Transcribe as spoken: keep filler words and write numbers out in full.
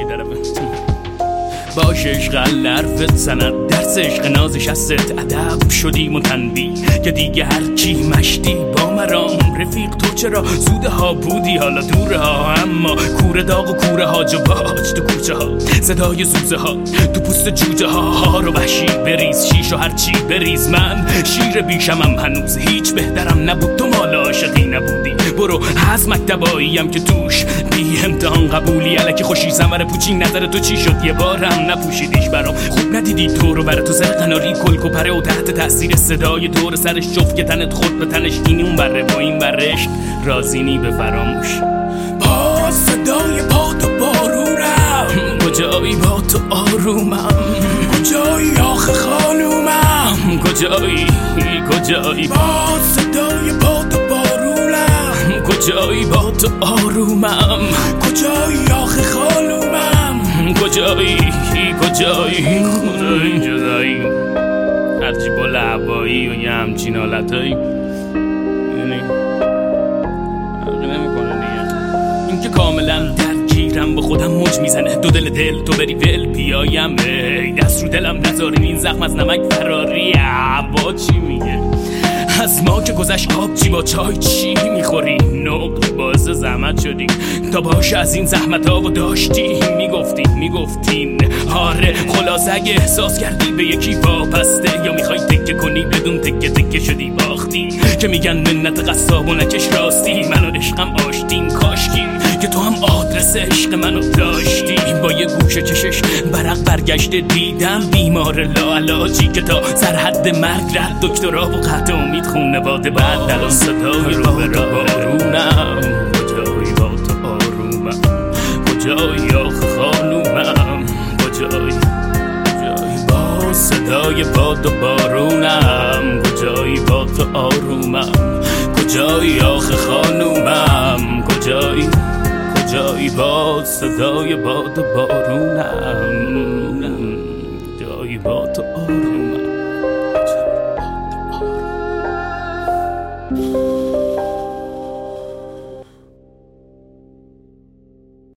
طرف باش عشق لرفت سند درس عشق نازش از ست ادب شدیم و تنبی که دیگه هر چی مشتی با مرام رفیق تو چرا زوده ها بودی حالا دوره ها اما کوره داغ و کوره ها جو باج تو کوچه ها صدای زوزه ها تو پوست جوجه ها ها رو وحشی بریز شیش و هر چی بریز من شیر بیشمم هنوز هیچ بهترم نبود تو مال عاشقی نبودی برو از مکتباییم که توش بی امتحان قبولی الکی خوشی زمر پوچی نظر تو چی شد یه بارم نپوشیدیش برام خوب ندیدی تو رو برای تو زر قناری کلک و پره و تحت تاثیر صدای دور سرش جفت که تنت خود به تنش اینی اون بره با این برش رازینی به فراموش با صدای پات و بارونم کجایی با تو آرومم کجایی آخه خانومم کجایی کجایی با صدای پات و بارونم کجایی با تو آرومم کجایی آخه خانومم کجایی کجایی کجایی جدایی هرچی با لعبایی و یه همچین حالتایی یعنی فرقی نمیکنه دیگه این که کاملا درگیرم با خودم موج میزنه دو دل دل تو بری ول بیایم ای دست رو دلم نذارین این زخم از نمک فراریه با چی میگه از ما که گذشت آب چی با چای چی میخوری نقل باز زحمت شدی تا باش از این زحمت ها و داشتی میگفتی میگفتین آره خلاص اگه احساس کردی به یکی واپسته یا میخوای تکه کنی بدون تکه تکه شدی باختی که میگن منت قصاب و نکش راستی من و عشقم آشتیم کاشکی که تو هم آدرس عشق منو داشتی با یه گوشه چشش برق برگشته دیدم بیمار لاعلاجی که تا سرحد مرگ رد دکترا و قطع امید خونواده بعد الان صدای رو به بارونم کجایی با تو آرومم کجایی آخه خانومم کجایی کجایی با صدای باد و بارونم کجایی با تو آرومم کجایی آخه خانومم کجایی کجایی با صدای باد و بارونم کجایی با تو آرومم